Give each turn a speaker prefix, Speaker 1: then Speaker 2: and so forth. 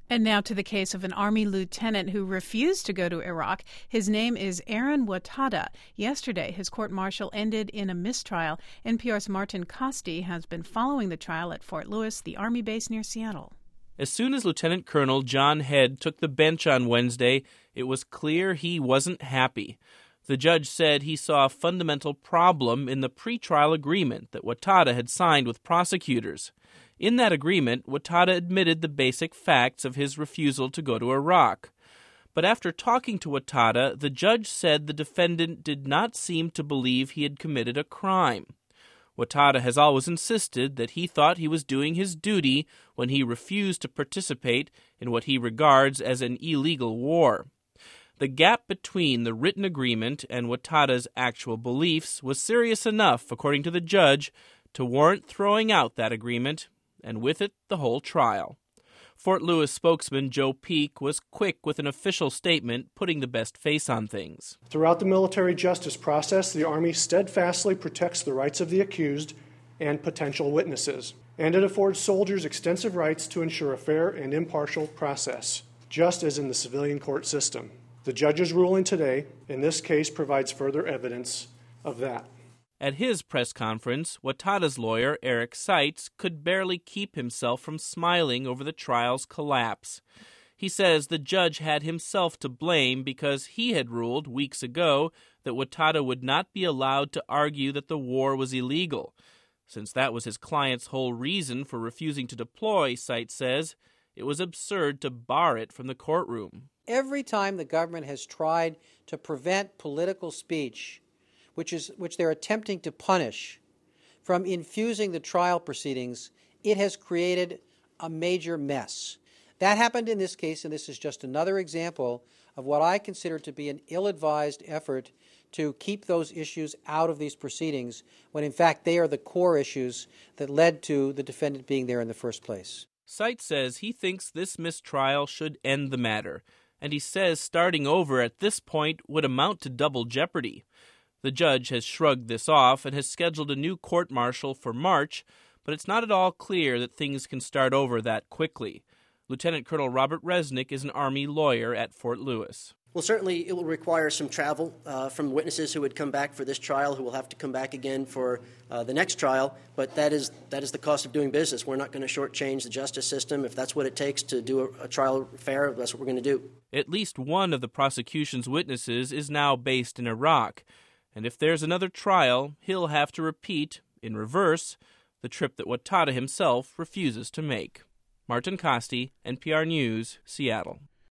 Speaker 1: And now to the case of an Army lieutenant who refused to go to Iraq. His name is Aaron Watada. Yesterday, his court-martial ended in a mistrial. NPR's Martin Kaste has been following the trial at Fort Lewis, the Army base near Seattle.
Speaker 2: As soon as Lieutenant Colonel John Head took the bench on Wednesday, it was clear he wasn't happy. The judge said he saw a fundamental problem in the pretrial agreement that Watada had signed with prosecutors. In that agreement, Watada admitted the basic facts of his refusal to go to Iraq. But after talking to Watada, the judge said the defendant did not seem to believe he had committed a crime. Watada has always insisted that he thought he was doing his duty when he refused to participate in what he regards as an illegal war. The gap between the written agreement and Watada's actual beliefs was serious enough, according to the judge, to warrant throwing out that agreement, and with it the whole trial. Fort Lewis spokesman Joe Peak was quick with an official statement putting the best face on things.
Speaker 3: Throughout the military justice process, the Army steadfastly protects the rights of the accused and potential witnesses, and it affords soldiers extensive rights to ensure a fair and impartial process, just as in the civilian court system. The judge's ruling today in this case provides further evidence of that.
Speaker 2: At his press conference, Watada's lawyer, Eric Seitz, could barely keep himself from smiling over the trial's collapse. He says the judge had himself to blame because he had ruled weeks ago that Watada would not be allowed to argue that the war was illegal. Since that was his client's whole reason for refusing to deploy, Seitz says, it was absurd to bar it from the courtroom.
Speaker 4: Every time the government has tried to prevent political speech, which they're attempting to punish, from infusing the trial proceedings, it has created a major mess. That happened in this case, and this is just another example of what I consider to be an ill-advised effort to keep those issues out of these proceedings, when in fact they are the core issues that led to the defendant being there in the first place.
Speaker 2: Seitz says he thinks this mistrial should end the matter, and he says starting over at this point would amount to double jeopardy. The judge has shrugged this off and has scheduled a new court-martial for March, but it's not at all clear that things can start over that quickly. Lieutenant Colonel Robert Resnick is an Army lawyer at Fort Lewis.
Speaker 5: Well, certainly it will require some travel from witnesses who would come back for this trial, who will have to come back again for the next trial, but that is the cost of doing business. We're not going to shortchange the justice system. If that's what it takes to do a trial fair, that's what we're going to do.
Speaker 2: At least one of the prosecution's witnesses is now based in Iraq. And if there's another trial, he'll have to repeat, in reverse, the trip that Watada himself refuses to make. Martin Kaste, NPR News, Seattle.